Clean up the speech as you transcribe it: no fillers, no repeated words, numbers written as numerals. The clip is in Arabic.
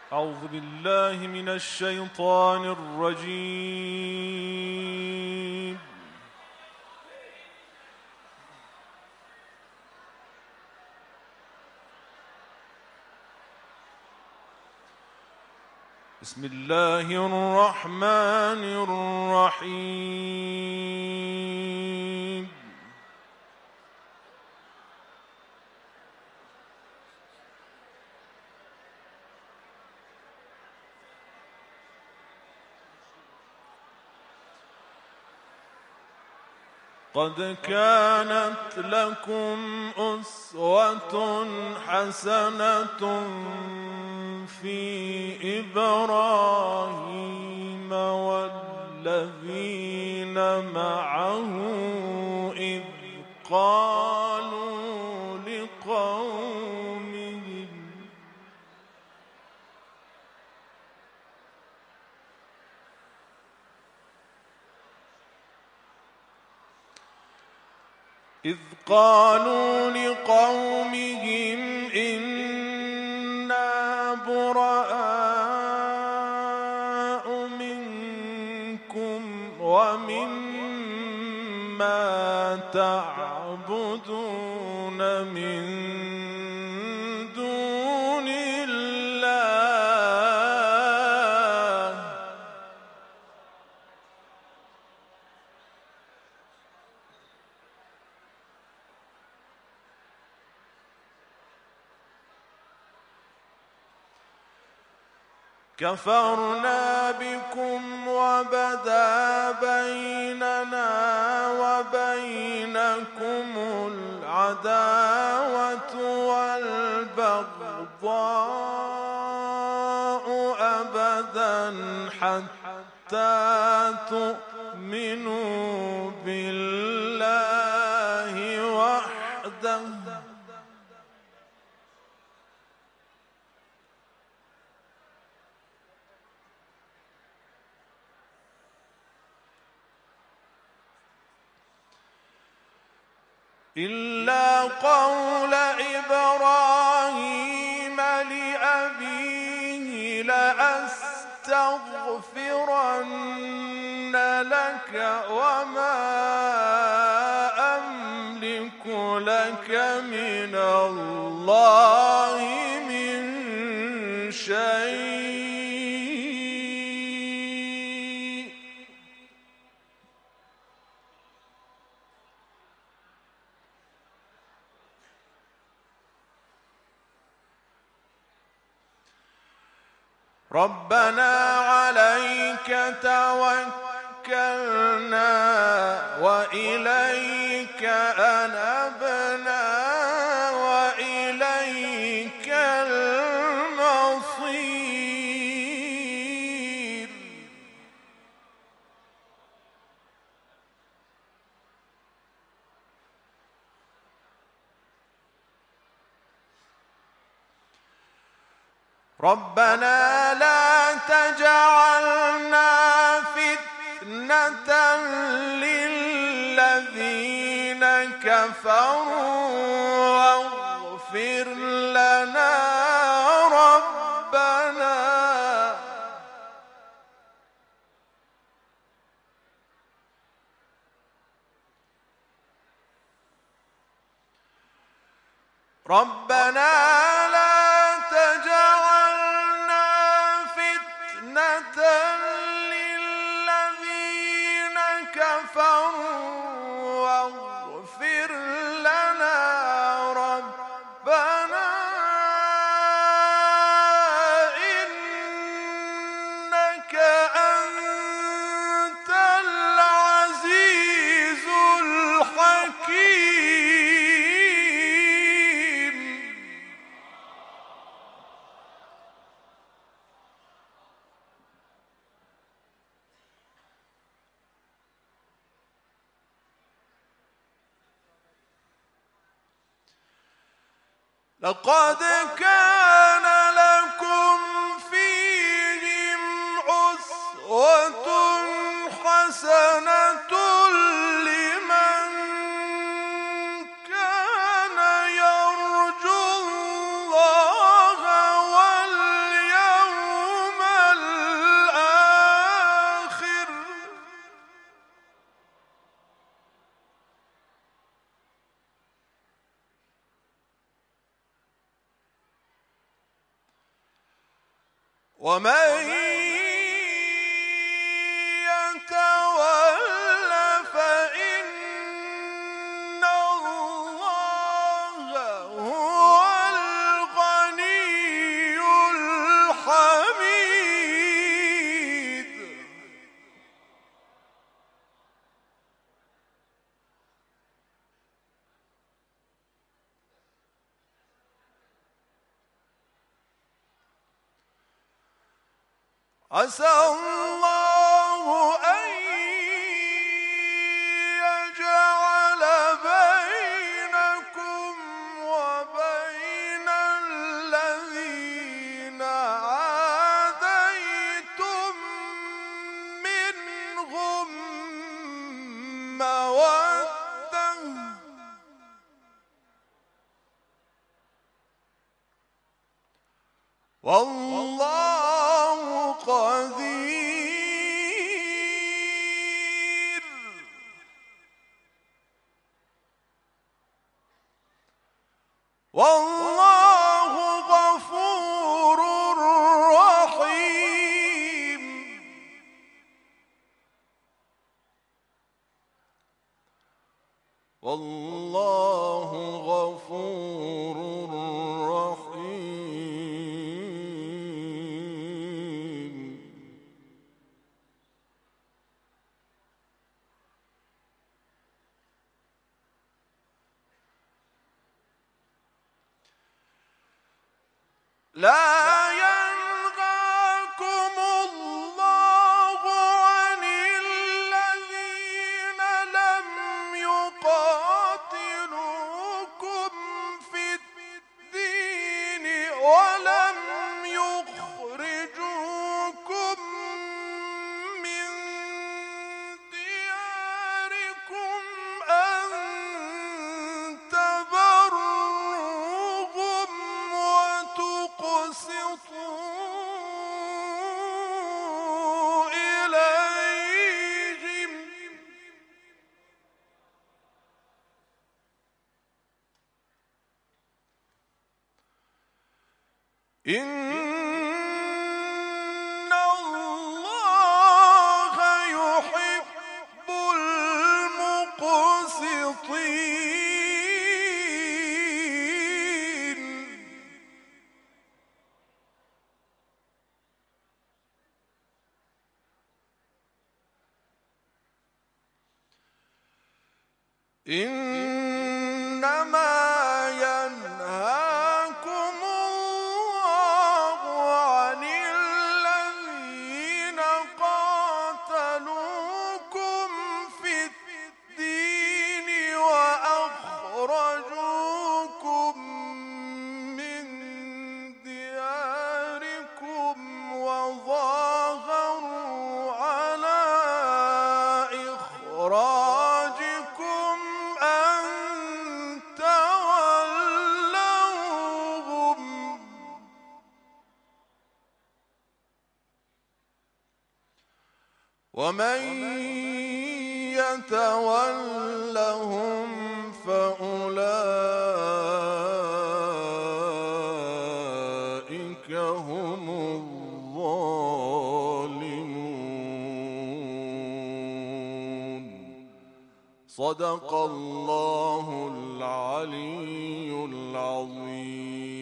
أعوذ بالله من الشيطان الرجيم. بسم الله الرحمن الرحيم. قد كانت لكم أسوة حسنة في إبراهيم والذين معه إذ قالوا لقومهم إنا براء منكم ومما تعبدون من دون الله كفرنا بكم وبدا بيننا وبينكم العداوة والبغضاء أبدا حتى تؤمنوا بالله وحده إلا قول إبراهيم لأبيه لأستغفرن لك وما أملك لك من الله من شيء ربنا عليك توكلنا وإليك أنبنا وإليك المصير ربنا لا تجعلنا فتنة للذين كفروا واغفر لنا ربنا ربنا لا تجعلنا فتنة للذين كفروا واغفر لنا ربنا إنك أنت العزيز الحكيم. لقد كان لكم فيهم أسوة حسنة لمن كان يرجو الله واليوم ومن يتول فإن الله هو الغني الحميد. عسى الله أن يجعل بينكم وبين الذين عاديتم منهم مودة، والله قدير، والله غفور رحيم. والله غفور رحيم. لا ينهاكم الله عن الذين لم يقاتلوكم في الدين ولم يخرجوكم من دياركم أن تبروهم وتقسطوا إليهم، إن الله يحب المقسطين. إنما ينهاكم الله عن الذين قاتلوكم في الدين وأخرجوكم من دياركم وظاهروا على إخراجكم أن تولوهم، ومن يتولهم فأولئك هم الظالمون. صدق الله العلي العظيم.